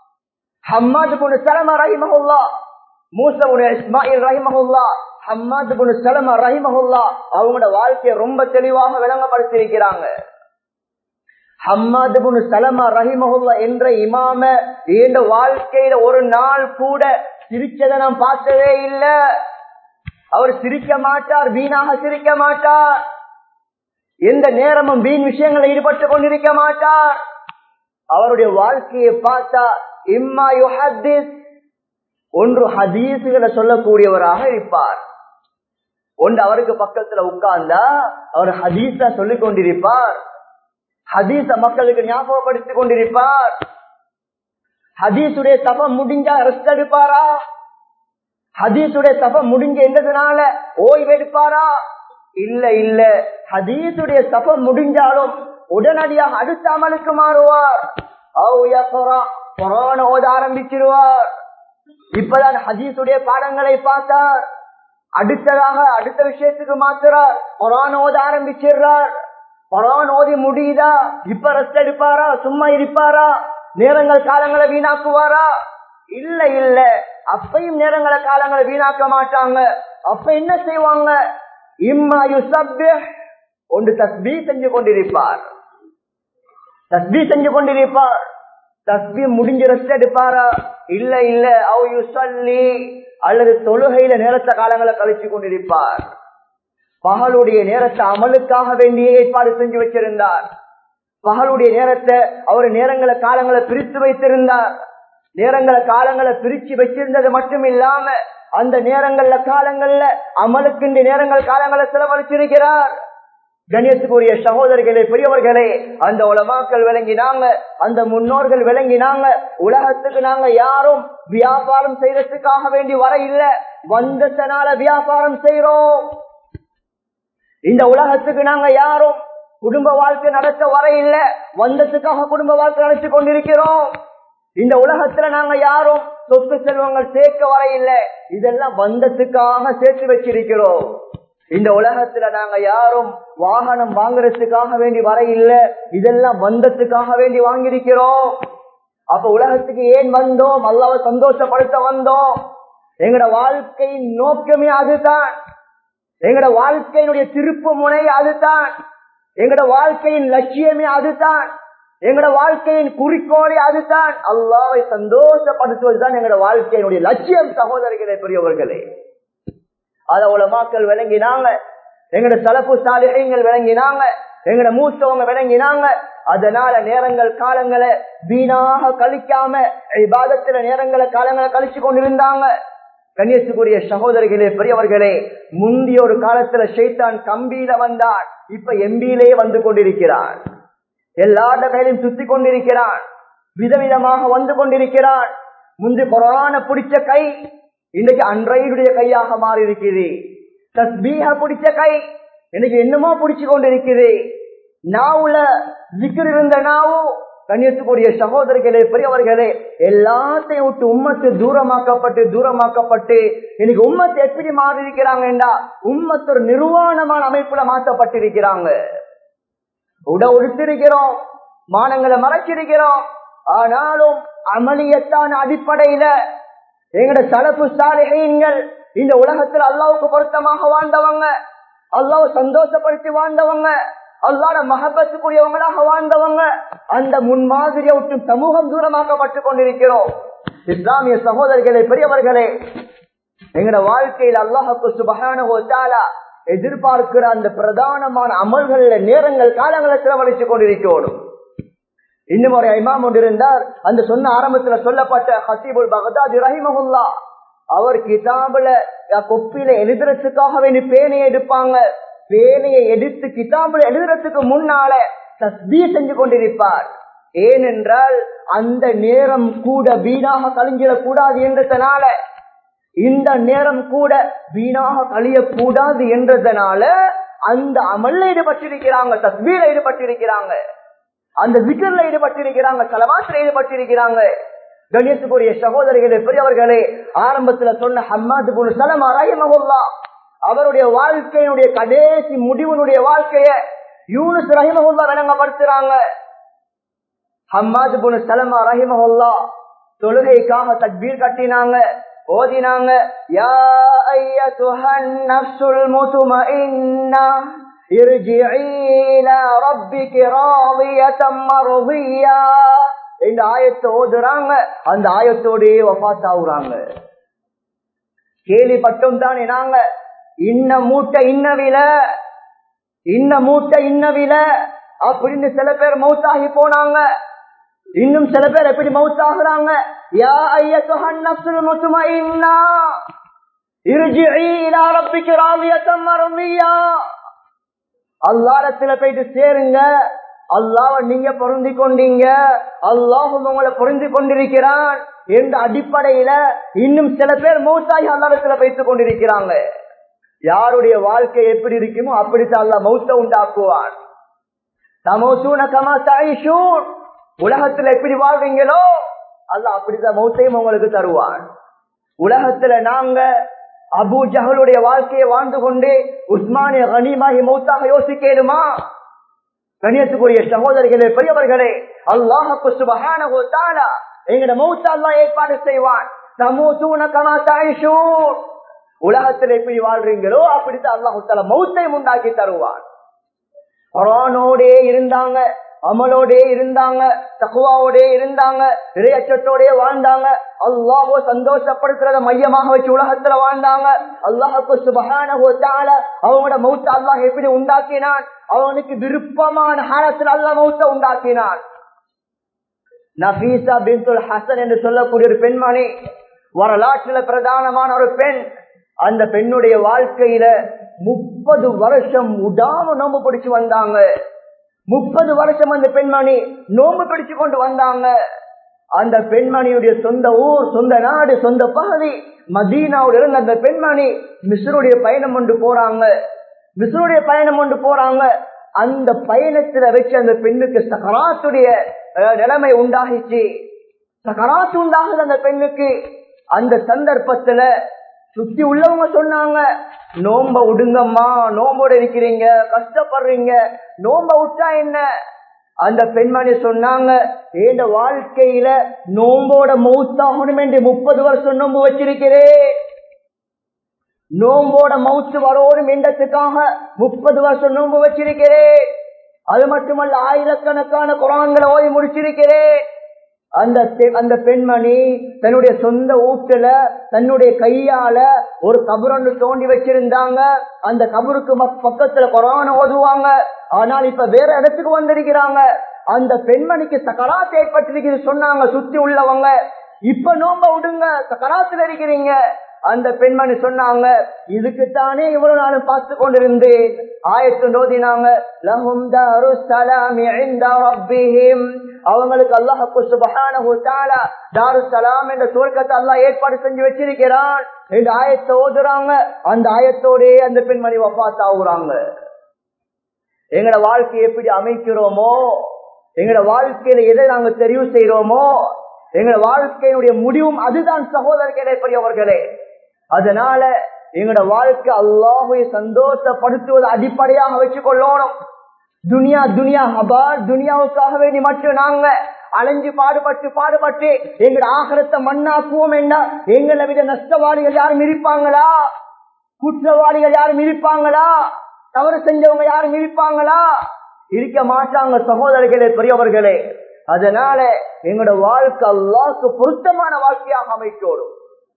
மூஸா இப்னு இஸ்மாயில் ரஹிமஹுல்லாஹ், ஹம்மாத் இப்னு சலமா ரஹிமஹுல்லாஹ் அவங்களோட வாழ்க்கையை ரொம்ப தெளிவாக விளங்கப்படுத்தியிருக்கிறாங்க. ஹம்மாத் இப்னு சலமா ரஹிமஹுல்லாஹ் என்ற இமாம இந்த வாழ்க்கையில ஒரு நாள் கூட சிரிச்சதை நான் பார்த்ததே இல்லை. அவர் சிரிக்க மாட்டார், வீணாக சிரிக்க மாட்டார், எந்த நேரமும் வீண் விஷயங்களை ஈடுபட்டு கொண்டிருக்க மாட்டார். அவருடைய வாழ்க்கையை பார்த்தா இம்மா யுஹத்திஸ், ஒன்று ஹதீசுகளை சொல்லக்கூடியவராக இருப்பார். ஒன்று அவருக்கு பக்கத்துல உட்கார்ந்தா அவர் ஹதீஸா சொல்லிக் கொண்டிருப்பார், ஹதீஸ மக்களுக்கு ஞாபகப்படுத்திக் கொண்டிருப்பார். ஹதீசுடைய சபம் முடிஞ்சா ரெஸ்ட் எடுப்பாரா? ஹதீசுடைய சபம் முடிஞ்ச எந்ததுனால ஓய்வு எடுப்பாரா? இல்ல. ஹதீசுடைய சபம் முடிஞ்சாலும் உடனடியாக அடுத்த அமலுக்கு மாறுவார். குர்ஆன் ஓத ஆரம்பிச்சிருவார். இப்பதான் ஹதீசுடைய பாடங்களை பார்த்தார், அடுத்ததாக அடுத்த விஷயத்துக்கு மாத்துறார், குர்ஆன் ஓத ஆரம்பிச்சிடுறார். குர்ஆன் ஓதி முடியுதா, இப்ப ரெஸ்ட் எடுப்பாரா? சும்மா இருப்பாரா? நேரங்கள் காலங்களை வீணாக்குவாரா? இல்ல. அப்பையும் நேரங்களை காலங்களை வீணாக்க மாட்டாங்க. அப்ப என்ன செய்வாங்க? இம்மா யுஸப்பிஹ், ஒன்று தஸ்பீஹ் செஞ்சு கொண்டிருப்பார். தஸ்பீஹ் முடிஞ்சு ரெஸ்ட் எடுப்பாரா? இல்ல. அவ் யுஸல்லி, அல்லது தொழுகையில நேரத்த காலங்களை கழிச்சு கொண்டிருப்பார். பகலுடைய நேரத்தை அமலுக்காக வேண்டிய ஏற்பாடு செஞ்சு வச்சிருந்தார். பகலுடைய நேரத்தை அவர் நேரங்களை காலங்களை பிரித்து வைத்திருந்தார். நேரங்களை காலங்களை பிரிச்சு வச்சிருந்தது மட்டும் இல்லாம அந்த நேரங்கள்ல காலங்கள்ல அமலுக்கு நேரங்கள் காலங்களை செலவழிச்சிருக்கிறார். கண்ணியத்துக்குரிய சகோதரர்களே, பெரியவர்களே, அந்த உலமாக்கள் விளங்கினாங்க, அந்த முன்னோர்கள் விளங்கினாங்க. உலகத்துக்கு நாங்க யாரும் வியாபாரம் செய்யறதுக்காக வேண்டி வர இல்ல, வந்ததனால வியாபாரம் செய்யறோம். இந்த உலகத்துக்கு நாங்க யாரும் குடும்ப வாழ்க்கை நடத்த வர இல்ல, வந்ததுக்காக குடும்ப வாழ்க்கை நடத்தி கொண்டிருக்கிறோம். இந்த உலகத்துல நாங்க யாரும் சொத்து செல்வங்கள் சேர்க்க வர இல்ல, இதெல்லாம் வந்ததுக்காக சேர்த்து வச்சிருக்கிறோம். இந்த உலகத்துல நாங்க யாரும் வாகனம் வாங்குறதுக்காக வேண்டி வர இல்ல, இதெல்லாம் வந்ததுக்காக வேண்டி வாங்கியிருக்கிறோம். அப்ப உலகத்துக்கு ஏன் வந்தோம்? அல்லாஹ்வை சந்தோஷப்படுத்த வந்தோம். எங்கட வாழ்க்கையின் நோக்கமே அதுதான், எங்கட வாழ்க்கையினுடைய திருப்பு முனை அதுதான், எங்கட வாழ்க்கையின் லட்சியமே அதுதான், எங்கட வாழ்க்கையின் குறிக்கோளே அதுதான். அல்லாஹ்வை சந்தோஷப்படுத்துவதுதான் எங்கட வாழ்க்கையினுடைய லட்சியம். சகோதரர்களே, பெரியவர்களே, அத உலமாக்கள் விளங்கினாங்க, எங்கட சலஃபு சாலிஹீன்கள் விளங்கினாங்க, எங்கட மூத்தவங்க விளங்கினாங்க. அதனால நேரங்கள் காலங்களை வீணாக கழிக்காம இபாதத்துல நேரங்களை காலங்களை கழிச்சு கொண்டிருந்தாங்க. கண்ணியத்துக்குரிய சகோதரர்களே, பெரியவர்களே, முந்தைய ஒரு காலத்துல ஷைத்தான் கம்பியில வந்தார், இப்ப எம்பியிலேயே வந்து கொண்டிருக்கிறான். எல்லாட கையிலும் சுத்தி கொண்டிருக்கிறான், விதவிதமாக வந்து கொண்டிருக்கிறான். முந்தி குர்ஆனை பிடிச்ச கை இன்னைக்கு அன்றையுடைய கையாக மாறி இருக்குது. தஸ்பீஹ பிடிச்ச கை இன்னைக்கு என்னமோ பிடிச்சு கொண்டிருக்குது. நாவுல zikr இருந்த நாவு, கண்ணியத்துக்குரிய சகோதரர்களே, பெரியவர்களே, எல்லாத்தையும் விட்டு உம்மத்து தூரமாக்கப்பட்டு இன்னைக்கு உம்மத்து எப்படி மாறி இருக்கிறாங்கடா, உம்மத்து ஒரு நிர்வாணமான அமைப்புல மாற்றப்பட்டிருக்கிறாங்க. உட உடுத்திருக்கிறோம், மானங்களை மறைச்சிருக்கிறோம். ஆனாலும் அமலியத்தான அடிப்படையில எங்கட சலஃபு சாலிஹீன்கள் இந்த உலகத்துல அல்லாஹ்வுக்கு பொருத்தமாக வாழ்ந்தவங்க, அல்லாஹ்வை சந்தோஷப்படுத்தி வாழ்ந்தவங்க, அல்லாஹ்வோட மஹப்பத்துக்குரியவங்களாக வாழ்ந்தவங்க, அந்த முன்மாதிரியை விட்டு சமூகம் தூரமாக்கப்பட்டு கொண்டிருக்கிறோம். இஸ்லாமிய சகோதரர்களே, பெரியவர்களே, எங்கட வாழ்க்கையில் அல்லாஹ்வுக்கு சுப்ஹானஹு வ தஆலா எதிர்பார்க்கிற அந்த பிரதானமான அமல்கள்ல நேரங்கள் காலங்களை செலவழித்துக் கொண்டிருக்கிறோம். இன்னும் ஒரு இமாம் ஒன்று இருந்தார், அந்த சொன்ன ஆரம்பத்துல சொல்லப்பட்ட ஹசீபுல் பக்தாதி ரஹிமஹுல்லாஹ், அவர் கிதாபுல கொப்பில எழுதுறதுக்காக வேண்டி பேனையை எடுப்பாங்க. பேனையை எடுத்து கிதாபுல எழுதுறதுக்கு முன்னால தஸ்பீஹ் செஞ்சு கொண்டிருப்பார். ஏனென்றால் அந்த நேரம் கூட வீணாக கழிஞ்சிடக் கூடாது என்றதனால, இந்த நேரம் கூட வீணாக கழியக்கூடாது என்றதனால அந்த அமல்ல ஈடுபட்டிருக்கிறாங்க, தஸ்பீஹ்ல ஈடுபட்டிருக்கிறாங்க, அந்த விக்ர்ல ஈடுபட்டிருக்கிறாங்க, ஸலவாத்ல ஈடுபட்டிருக்கிறாங்க. கண்ணியத்துக்குரிய சகோதரர்களே, பெரியவர்களே, ஆரம்பத்துல சொன்ன ஹம்மாத் இப்னு ஸலமா ரஹிமஹுல்லாஹ், அவருடைய வாழ்க்கையினுடைய கடைசி முடிவினுடைய வாழ்க்கைய யூனுஸ் ரஹிமஹுல்லாஹ் விளங்கப்படுத்துறாங்க. ஹம்மாத் இப்னு ஸலமா ரஹிமஹுல்லாஹ் தொழுகைக்காக தக்பீர் கட்டினாங்க, ஓதினாங்க, யா அய்யதுஹன் நஃப்ஸுல் முத்மஇன்னா இர்ஜிஇ இலா ரப்பிகி ராதியத்தம் மர்தியா இந்த ஆயத்தை ஓதுறாங்க. அந்த ஆயத்தோடே வஃபாத் ஆகுறாங்க. கேள்விப்பட்டோம் தானே நாங்க, இன்ன மூட்டை இன்ன விலை, இன்ன மூட்டை இன்ன விலை அப்படின்னு சில பேர் மௌத்தாகி போனாங்க. இன்னும் சில பேர் எப்படி மௌத்தாகுறாங்க, யா அய்யதுஹன் நஃப்ஸுல் முத்மஇன்னா இர்ஜிஇ இலா ரப்பிகி ராதியத்தம் மர்தியா, அல்லாஹ்விடத்துல போயிட்டு சேருங்க, அல்லாஹ்வை நீங்க பொருந்தி கொண்டீங்க, அல்லாஹ்வும் உங்களை பொருந்தி கொண்டிருக்கிறான் என்ற அடிப்படையில இன்னும் சில பேர் மௌத்தாகி அல்லாஹ்விடத்துல பேசிக் கொண்டிருக்கிறாங்க. யாருடைய வாழ்க்கை எப்படி இருக்குமோ அப்படித்தான் அல்லாஹ் மௌத்தை உண்டாக்குவான். தமௌசூன கமா தஈஷூன், உலகத்துல எப்படி வாழ்றீங்களோ அல்லாஹ் அப்படித்தான் மௌத்தையும் உங்களுக்கு தருவான். உலகத்துல நாங்க அபூ ஜஹலுடைய வாழ்க்கையை வாழ்ந்து கொண்டு உஸ்மானிய கனிமாகி மௌத்தாக யோசிக்கலுமா? கண்ணியத்துக்குரிய சகோதரர்களே, பெரியவர்களே, அல்லாஹ்வுக்கு சுப்ஹானஹு வ தஆலா எங்கட மௌத் அல்லாஹ் ஏற்பாடு செய்வான். தமூதுன கமா தஈஷூன், உலகத்துல எப்படி வாழ்றீங்களோ அப்படித்தான் அல்லாஹ் தஆலா மௌத்தை உண்டாக்கி தருவான். குர்ஆனோடே இருந்தாங்க, அமலோடே இருந்தாங்க, தக்வாவோடே இருந்தாங்க, இறையச்சத்தோடே வாழ்ந்தாங்க, அல்லாஹ்வை சந்தோஷப்படுத்துறத மையமாக வச்சு உலகத்துல வாழ்ந்தாங்க. அல்லாஹ்வுக்கு சுப்ஹானஹு வ தஆலா அவங்களோட மௌத்தை அல்லாஹ் எப்படி உண்டாக்கினான், அவனுக்கு விருப்பமான ஹாலத்தில் அல்லாஹ் மௌத்தை உண்டாக்கினான். நஃபீஸா பின்துல் ஹசன் என்று சொல்லக்கூடிய ஒரு பெண்மணி, வரலாற்றுல பிரதானமான ஒரு பெண். அந்த பெண்ணுடைய வாழ்க்கையில 30 வருஷம் உடாம நோம்பு பிடிச்சு வந்தாங்க. 30 வருஷம் அந்த பெண்மணி நோம்பு பிடிச்சு கொண்டு வந்தாங்க. அந்த பெண்மணியுடைய சொந்த ஊர், சொந்த நாடு, சொந்த பகுதி மதீனாவுல இருந்து அந்த பெண்மணி மிஸ்ருடைய பயணம் கொண்டு போறாங்க. மிஸ்ருடைய பயணம் கொண்டு போறாங்க. அந்த பயணத்துல வச்சு அந்த பெண்ணுக்கு சகராத்துடைய நிலைமை உண்டாகிச்சு. சகராத்து உண்டாகுது அந்த பெண்ணுக்கு. அந்த சந்தர்ப்பத்துல சுத்தி உள்ளவங்க சொன்னாங்க, நோம்ப விடுங்கம்மா, நோம்போட இருக்கிறீங்க, கஷ்டப்படுறீங்க, நோம்ப விட்டா என்ன? அந்த பெண்மணி சொன்னாங்க, என் வாழ்க்கையில நோம்போட மௌத்தாகணும் என்று 30 வருஷம் நோம்பு வச்சிருக்கிறேன். நோம்போட மௌத்து வரோடும் என்றதுக்காக 30 வருஷம் நோம்பு வச்சிருக்கிறேன். அது மட்டுமல்ல, ஆயிரக்கணக்கான குர்ஆன்களை ஓதி முடிச்சிருக்கிறேன். அந்த பெண்மணி தன்னுடைய சொந்த வீட்டுல தன்னுடைய கையால ஒரு கபரொன்று தோண்டி வச்சிருந்தாங்க. அந்த கபருக்கு பக்கத்துல குர்ஆன் ஓதுவாங்க. ஆனால் இப்ப வேற இடத்துக்கு வந்திருக்கிறாங்க. அந்த பெண்மணிக்கு சக்கராத் ஏற்பட்டிருக்கிறது சொன்னாங்க சுத்தி உள்ளவங்க. இப்ப நோம்ப விடுங்க, சக்கராத்துல இருக்கிறீங்க. அந்த பெண்மணி சொன்னாங்க, இதுக்குத்தானே இவ்வளவு நாளும் பார்த்து கொண்டிருந்தேன். ஆயத்து ஓதினாங்க, லஹும் தாருஸ் ஸலாமி இன்த ரப்பிஹிம், அவங்களுக்கு அல்லாஹ் சுப்ஹானஹு வ தஆலா தாருஸ் ஸலாம் என்ற சுவர்க்கத்தை அல்லாஹ் ஏற்பாடு செஞ்சு வச்சிருக்கிறான் இந்த ஆயத்தை ஓதுறாங்க. அந்த ஆயத்தோடே அந்த பெண்மணி வஃபாத் ஆகுறாங்க. எங்கட வாழ்க்கையை எப்படி அமைக்கிறோமோ, எங்கட வாழ்க்கையில எதை நாங்க தெரிவு செய்யறோமோ, எங்கட வாழ்க்கையினுடைய முடிவும் அதுதான் சகோதரர்களே, பெரியவர்களே. அதனால எங்கட வாழ்க்கை அல்லாஹ்வை சந்தோஷப்படுத்துவது அடிப்படையாக வச்சுக் கொள்ளணும். துனியா துனியா ஹபார், துனியாவுக்காக வேண்டி மட்டும் நாங்க அலைஞ்சு பாடுபட்டு எங்கட ஆகரத்தை மண்ணாக்குவோம் என்றா எங்களை விட நஷ்டவாளிகள் யாரும் இருப்பாங்களா? குற்றவாளிகள் யாரும் இருப்பாங்களா? தவறு செஞ்சவங்க யாரும் இருப்பாங்களா? இருக்க மாட்டாங்க சகோதரர்களே, பெரியவர்களே. அதனால எங்களோட வாழ்க்கை அல்லாஹ்வுக்கு பொருத்தமான வாழ்க்கையாக அமைக்கணும்.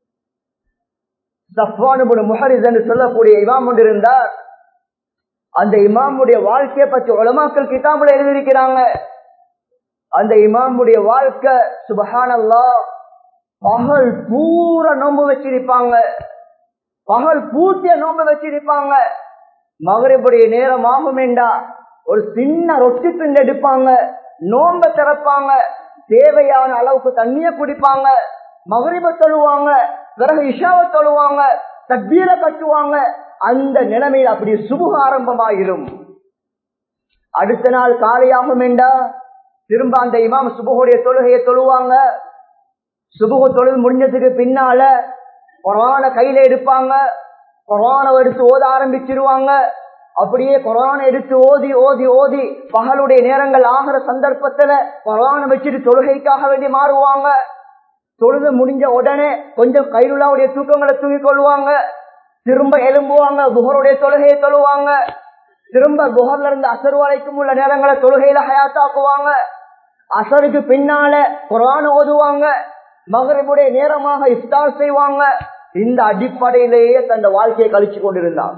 சஃப்வான் இப்னு முஹரிஸ் என்று சொல்லக்கூடிய இமாம் ஒன்று இருந்தார். அந்த இமாமுடைய வாழ்க்கையை பற்றி உலமாக்கள் கிதாபுல எழுதியிருக்கிறாங்க. அந்த இமாமுடைய வாழ்க்கை சுப்ஹானல்லாஹ், பகல் பூரா நோன்பு வச்சிருப்பாங்க, பகல் பூர்த்திய நோன்பு வச்சிருப்பாங்க. மகரிபுடைய நேரம் ஆகும் என்றா ஒரு சின்ன ரொட்டி துண்டு எடுப்பாங்க, நோம்ப திறப்பாங்க, தேவையான அளவுக்கு தண்ணிய குடிப்பாங்க, மகரிப தொழுவாங்க, பிறகு இஷாவை தொழுவாங்க, தக்பீர கட்டுவாங்க. அந்த நிலைமையில் அப்படி சுபுக ஆரம்பமாயிரும். அடுத்த நாள் காலையாகும் என்றா திரும்ப அந்த இமாம் சுபுகுடைய தொழுகையை தொழுவாங்க. சுபுகு தொழுது முடிஞ்சதுக்கு பின்னால குர்ஆனை கையில எடுப்பாங்க, குர்ஆனை எடுத்து ஓத ஆரம்பிச்சிருவாங்க. அப்படியே குர்ஆனை எடுத்து ஓதி ஓதி ஓதி பகலுடைய நேரங்கள் ஆகிற சந்தர்ப்பத்துல குர்ஆனை வச்சுட்டு தொழுகைக்காக வேண்டி மாறுவாங்க. தொழுது முடிஞ்ச உடனே கொஞ்சம் கைலுல்லாவுடைய தூக்கங்களை தூங்கிக் கொள்வாங்க, திரும்ப எழும்புவாங்க, துஹருடைய தொழுகையை தொழுவாங்க, திரும்ப துஹர்ல இருந்து அசர் வரைக்கும் உள்ள நேரங்களை தொழுகையில ஹயாத்தாக்குவாங்க. அசருக்கு பின்னால குர்ஆன் ஓதுவாங்க, மகரிபுடைய நேரமாக இஃப்தார் செய்வாங்க. இந்த அடிப்படையிலேயே தன் வாழ்க்கையை கழிச்சு கொண்டிருந்தார்.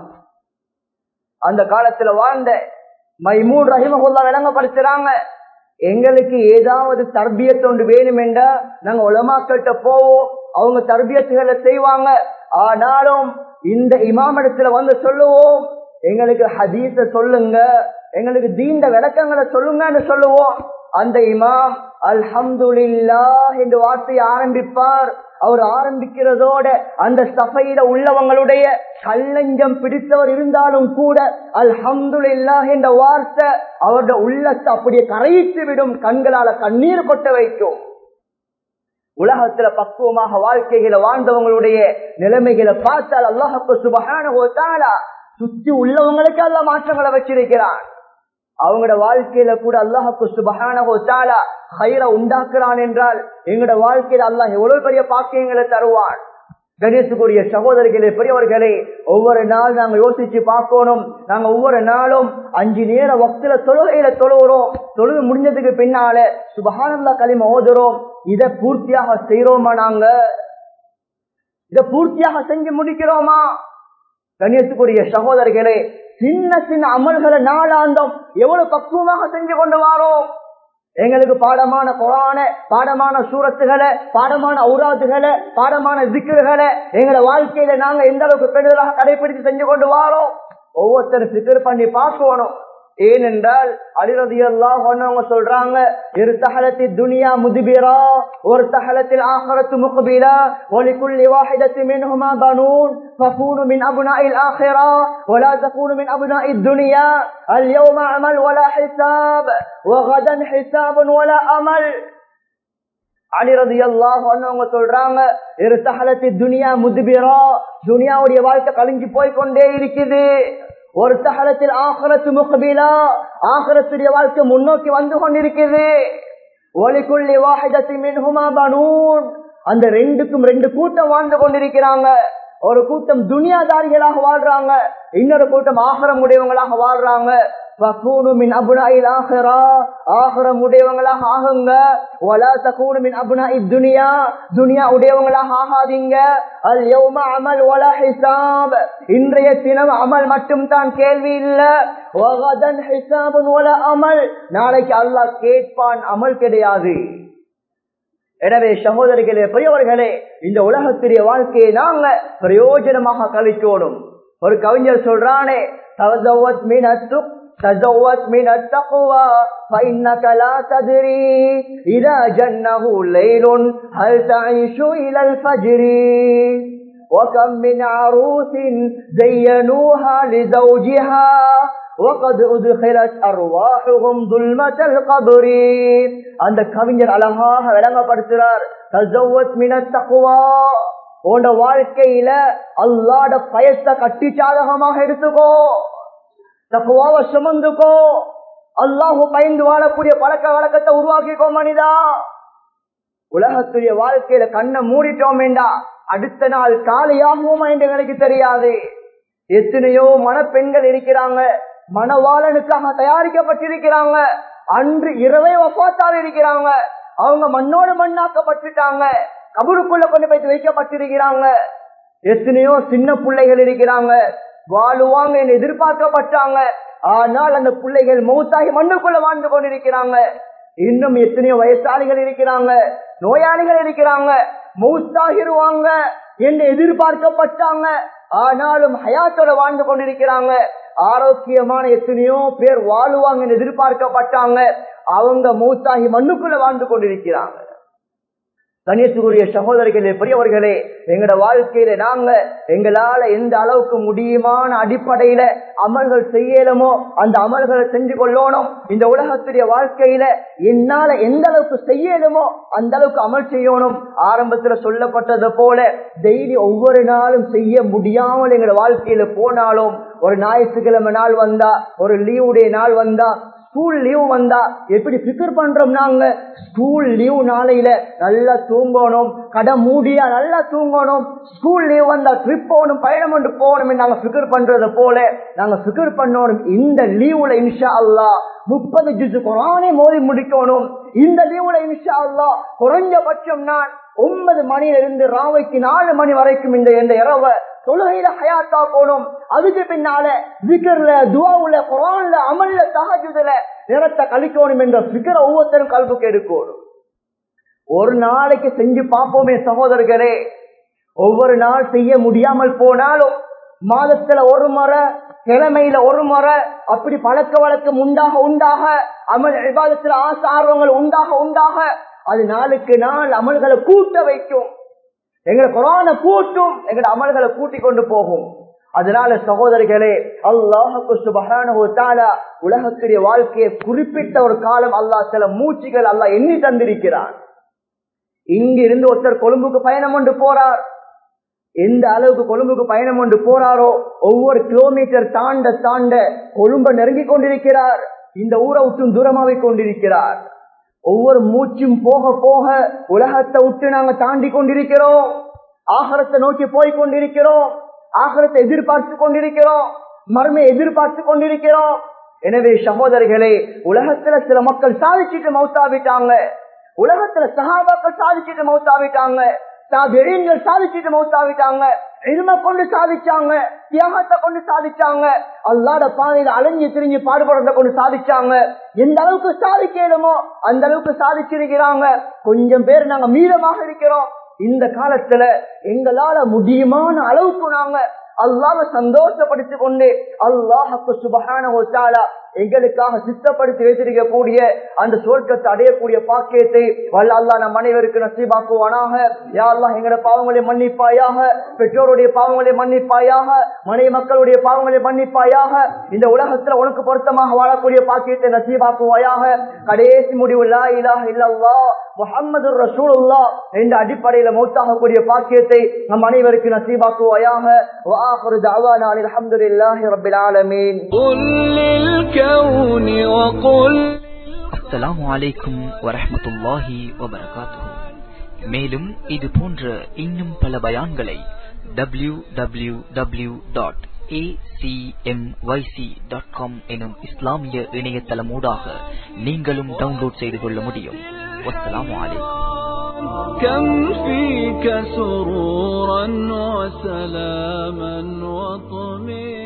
அந்த காலத்துல வாழ்ந்த மைமூன் ரஹிமஹுல்லாஹ் விளங்கப்படுத்துறாங்க, எங்களுக்கு ஏதாவது தர்பியத் ஒன்று வேணும் என்றா நாங்க உலமாக்கள்கிட்ட போவோம், அவங்க தர்பியத்துகளை செய்வாங்க. ஆனாலும் இந்த இமாமிடத்துல வந்து சொல்லுவோம், எங்களுக்கு ஹதீஸ சொல்லுங்க, எங்களுக்கு தீண்ட விளக்கங்களை சொல்லுங்கன்னு சொல்லுவோம். அந்த இமாம் அல்ஹம்துலில்லாஹ் என்று வார்த்தையை ஆரம்பிப்பார். அவர் ஆரம்பிக்கிறதோட அந்த சபையில உள்ளவங்களுடைய கல்லஞ்சம் பிடித்தவர் இருந்தாலும் கூட அல்ஹம்துலில்லாஹ் என்ற வார்த்தை அவருடைய உள்ளத்தை அப்படியே கரைத்து விடும், கண்களால கண்ணீர் கொட்ட வைக்கும். உலகத்துல பக்குவமாக வாழ்க்கைகளை வாழ்ந்தவங்களுடைய நிலைமைகளை பார்த்தால் அல்லாஹ் சுப்ஹானஹு வ தஆலா சுத்தி உள்ளவங்களுக்கு அல்லாஹ் மாற்றங்களை வச்சிருக்கிறான். அவங்களோட வாழ்க்கையில கூட அல்லாஹ் சுப்ஹானஹு வ தஆலா கைர உண்டாக்குறான் என்றால் எங்களோட வாழ்க்கையில அல்லாஹ் எவ்வளவு பெரிய பாக்கியங்களை தருவான். கணேசுக்குரிய சகோதரிகளே, பெரியவர்களே, ஒவ்வொரு நாள் நாங்க யோசிச்சு பார்க்கணும். நாங்க ஒவ்வொரு நாளும் 5 நேர வக்துல தொழுகையில தொழுகிறோம், தொழுது முடிஞ்சதுக்கு பின்னால சுப்ஹானல்லாஹ் கலிமா ஓதுறோம். இதை பூர்த்தியாக செய்யறோமா? நாங்க இதை பூர்த்தியாக செஞ்சு முடிக்கிறோமா? கணேசுக்குரிய சகோதரிகளே, சின்ன சின்ன அமல்களை நாளாந்தம் எவ்வளவு பக்குவமாக செஞ்சு கொண்டு வாரோம். எங்களுக்கு பாடமான குர்ஆனை, பாடமான சூரத்துகளை, பாடமான ஔராதுகளை, பாடமான திக்ருகளை எங்களை வாழ்க்கையில நாங்க எந்த அளவுக்கு பெரிதாக கடைபிடித்து செஞ்சு கொண்டு வாரோம். ஒவ்வொருத்தரும் சிக்கர் பண்ணி பார்க்கணும். ஏனென்றால் அலி ரலியல்லாஹு அன்ஹு சொல்றாங்க, இர்தஹலத்தி துன்யா முத்பிரா வர்தஹலத்தில் ஆখিরাத்து முக்பிலா வலிகுல்லி வாஹிதத்தின் மின்ஹுமா பனூன் ஃபகூனு மின் அப்னாஇல் ஆখিরা வலா தகூனு மின் அப்னாஇத் துன்யா அல்யௌம அமல் வலா ஹிசாப் வகதன் ஹிசாபுன் வலா அமல். அலி ரலியல்லாஹு அன்ஹு சொல்றாங்க, இர்தஹலத்தி துன்யா முத்பிரா, துன்யாவுடைய வாழ்க்கை கழிஞ்சு போய் கொண்டே இருக்குது. ஒரு தகலத்தில் ஆখিরাத்து முக்பிலா, ஆখিরাத்துடைய வாழ்க்கை முன்னோக்கி வந்து கொண்டிருக்கிறது. வலிகுல்லி வாஹிதத்தின் மின்ஹுமா பனூன், அந்த ரெண்டுக்கும் 2 கூட்டம் வாழ்ந்து கொண்டிருக்கிறாங்க. ஒரு கூட்டம் துனியாதாரிகளாக வாழ்றாங்க, இன்னொரு கூட்டம் ஆகிரம் உடையவங்களாக வாழ்றாங்க. ஃபகூனு மின் அப்னாஇல் ஆখিরা, ஆகிரம் உடையவங்களாக ஆகுங்க. வலா தகூனு மின் அப்னாஇத் துன்யா, துன்யா உடையவங்களாக ஆகாதீங்க. அல் யௌம அமல் வலா ஹிசாப், இன்றைய தினம் அமல் மட்டும் தான், கேள்வி இல்ல. வகதன் ஹிசாபுன் வலா அமல், நாளைக்கு அல்லாஹ் கேட்பான், அமல் கிடையாது. எனவே சகோதரிகளே, பெரியவர்களே, இந்த உலகத்துடைய வாழ்க்கையை நாங்க பிரயோஜனமாக கழிக்கணும். ஒரு கவிஞர் சொல்றானே, தஸவ்வத் من التقوى فإنك لا تدري إذا جنه ليل هل تعيش إلى الفجر وكم من عروس زينوها لزوجها وقد أدخلت أرواحهم ظلمة القبر. அந்த கவிஞர் அழகாக விளங்கப்படுத்துறார், தஸவ்வத் மின தக்வா, உன் வாழ்க்கையில அல்லாஹ்வுடைய பயத்தை கட்டி சாதகமாக எடுத்துக்கோ, தக்வாவை சுமந்துக்கோ, அல்லாஹ் பயந்து வாழக்கூடிய பழக்க வழக்கத்தை உருவாக்கிக்கோ மனிதா. உலகத்துடைய வாழ்க்கையில கண்ணை மூடிட்டோம் வேண்டா அடுத்த நாள் காலையாகுமா என்று எனக்கு தெரியாது. எத்தனையோ மணப்பெண்கள் இருக்கிறாங்க, மணவாளனுக்காக தயாரிக்கப்பட்டிருக்கிறாங்க, அன்று இரவே வஃபாத்தாக இருக்கிறாங்க. அவங்க மண்ணோடு மண்ணாக்கப்பட்டுட்டாங்க, கபருக்குள்ள கொண்டு போய் வைக்கப்பட்டிருக்கிறாங்க. எத்தனையோ சின்ன பிள்ளைகள் இருக்கிறாங்க, வாழுவாங்க என்று எதிர்பார்க்கப்பட்டாங்க. ஆனால் அந்த பிள்ளைகள் மௌத்தாகி மண்ணுக்குள்ள வாழ்ந்து கொண்டிருக்கிறாங்க. இன்னும் எத்தனையோ வயசாளிகள் இருக்கிறாங்க, நோயாளிகள் இருக்கிறாங்க, மௌத்தாகிருவாங்க என்று எதிர்பார்க்கப்பட்டாங்க. ஆனாலும் ஹயாத்தோட வாழ்ந்து கொண்டிருக்கிறாங்க. ஆரோக்கியமான எத்தனையோ பேர் வாழுவாங்க என்று எதிர்பார்க்கப்பட்டாங்க. அவங்க மௌத்தாகி மண்ணுக்குள்ள வாழ்ந்து கொண்டிருக்கிறாங்க. கண்ணியத்துக்குரிய சகோதரர்களே, பெரியவர்களே, எங்கட வாழ்க்கையில நாங்க எங்களால எந்த அளவுக்கு முடியுமான அடிப்படையில அமல்கள் செய்யலுமோ அந்த அமல்களை செஞ்சு கொள்ளணும். இந்த உலகத்துடைய வாழ்க்கையில என்னால எந்த அளவுக்கு செய்யலுமோ அந்த அளவுக்கு அமல் செய்யணும். ஆரம்பத்துல சொல்லப்பட்டது போல டெய்லி ஒவ்வொரு நாளும் செய்ய முடியாமல் எங்கட வாழ்க்கையில போனாலும் ஒரு ஞாயிற்றுக்கிழமை நாள் வந்தா, ஒரு லீவுடைய நாள் வந்தா, ஸ்கூல் லீவ் வந்தா எப்படி பிக்கர் பண்றோம்? நாங்க ஸ்கூல் லீவ் நாளையில நல்லா தூங்கணும், கடை மூடியா நல்லா தூங்கணும், ஸ்கூல் லீவ் வந்தா ட்ரிப் போகணும், பயணம் கொண்டு போகணும். நாங்க பிக்கர் பண்றத போல நாங்க பிக்கர் பண்ணணும். இந்த லீவுல இன்ஷா அல்லாஹ் 30 ஜுஸ் குர்ஆனை மோதி முடிக்கணும். இந்த லீவுல இன்ஷா அல்லாஹ் குறைஞ்சபட்சம் நான் 9 மணியிலிருந்து ராவைக்கு 4 மணி வரைக்கும் இந்த இரவை தொழுகையில ஹயாத்தா போகணும். அதுக்கு பின்னால ஜிக்ர்ல, துஆவுல, குர்ஆன்ல, அமல்ல, தஹஜ்ஜுதுல நேரத்தை கழிக்கணும் என்ற ஃபிக்ர ஒவ்வொருத்தரும் கல்புக்கு எடுக்கணும். ஒரு நாளைக்கு செஞ்சு பார்ப்போமே சகோதரர்களே. ஒவ்வொரு நாள் செய்ய முடியாமல் போனாலும் மாதத்துல ஒரு முறை, கிழமையில ஒரு முறை, அப்படி பழக்க வழக்கம் உண்டாக அமல் இபாதத்துல ஆசை ஆர்வங்கள் உண்டாக அது நாளுக்கு நாள் அமல்களை கூட்ட வைக்கும். எங்களை குர்ஆனை கூட்டும், எங்களை அமல்களை கூட்டிக் கொண்டு போகும். அதனால சகோதரிகளே, அல்லாஹ் சுப்ஹானஹு வ தஆலா உலகத்துடைய வாழ்க்கையை குறிப்பிட்ட ஒரு காலம் அல்லாஹ் சில மூச்சுகள் அல்லாஹ் எண்ணி தந்திருக்கிறான். இங்கிருந்து ஒருத்தர் கொழும்புக்கு பயணம் கொண்டு போறார். எந்த அளவுக்கு கொழும்புக்கு பயணம் கொண்டு போறாரோ ஒவ்வொரு கிலோமீட்டர் தாண்ட கொழும்பை நெருங்கி கொண்டிருக்கிறார். இந்த ஊரை விட்டும் தூரமாவை கொண்டிருக்கிறார். ஒவ்வொரு மூச்சும் போக போக உலகத்தை விட்டு நாங்க தாண்டி கொண்டிருக்கிறோம். ஆகரத்தை நோக்கி போய் கொண்டிருக்கிறோம். ஆகரத்தை எதிர்பார்த்து கொண்டிருக்கிறோம். மர்மை எதிர்பார்த்து கொண்டிருக்கிறோம். எனவே சகோதரிகளே, உலகத்துல சில மக்கள் சாதிச்சுட்டு மௌத்தாவிட்டாங்க. உலகத்துல சஹாபாக்கள் சாதிச்சுட்டு மௌத்தாவிட்டாங்க. தாபிஈன்கள் சாதிச்சுட்டு மௌத்தாவிட்டாங்க. இல்ம கொண்டு சாதிச்சாங்க, தியாகத்தை கொண்டு சாதிச்சாங்க, அல்லாஹ்வுடைய பாதையில அலைஞ்சு திரிஞ்சு பாடுபடுறத கொண்டு சாதிச்சாங்க. எந்த அளவுக்கு சாதிக்கணுமோ அந்த அளவுக்கு சாதிச்சிருக்கிறாங்க. கொஞ்சம் பேர் நாங்க மீதமாக இருக்கிறோம். இந்த காலத்துல எங்களால முடியுமான அளவுக்கு நாங்க அல்லாஹ்வை சந்தோஷப்படுத்திக் கொண்டு அல்லாஹ்வுக்கு சுப்ஹானஹு வ தஆலா எங்களுக்காக சித்தப்படுத்தி வைத்திருக்கக்கூடிய அந்த சொர்க்கத்தை அடையக்கூடிய பாக்கியத்தை வல்ல அல்லாஹ் நம் அனைவருக்கு நசீபாக்குவானாக. யா அல்லாஹ் எங்களுடைய பாவங்களை மன்னிப்பாயாக, பெற்றோருடைய பாவங்களை மன்னிப்பாயாக, மனைவி மக்களுடைய பாவங்களை மன்னிப்பாயாக. இந்த உலகத்துல உனக்கு பொருத்தமாக வாழக்கூடிய பாக்கியத்தை நசீபாக்குவாயாக. கடைசி முடிவு லா இலாஹ இல்லல்லாஹ் முஹம்மதுர் ரசூலுல்லாஹ் என்ற அடிப்படையில மௌத்தாகக்கூடிய பாக்கியத்தை நம் அனைவருக்கு நசீபாக்குவாயாக. வ ஆகிரு தஅவானா அல்ஹம்துலில்லாஹி ரப்பில் ஆலமீன். அஸ்ஸலாமு அலைக்கும் வரஹ்மத்துல்லாஹி வபரகாத்துஹு. மேலும் இது போன்ற இன்னும் பல பயான்களை www.acmyc.com எனும் இஸ்லாமிய இணையதளமூடாக நீங்களும் டவுன்லோட் செய்து கொள்ள முடியும். வஸ்ஸலாமு அலைக்கும். كم فيك سرورا وسلاما وطمئنا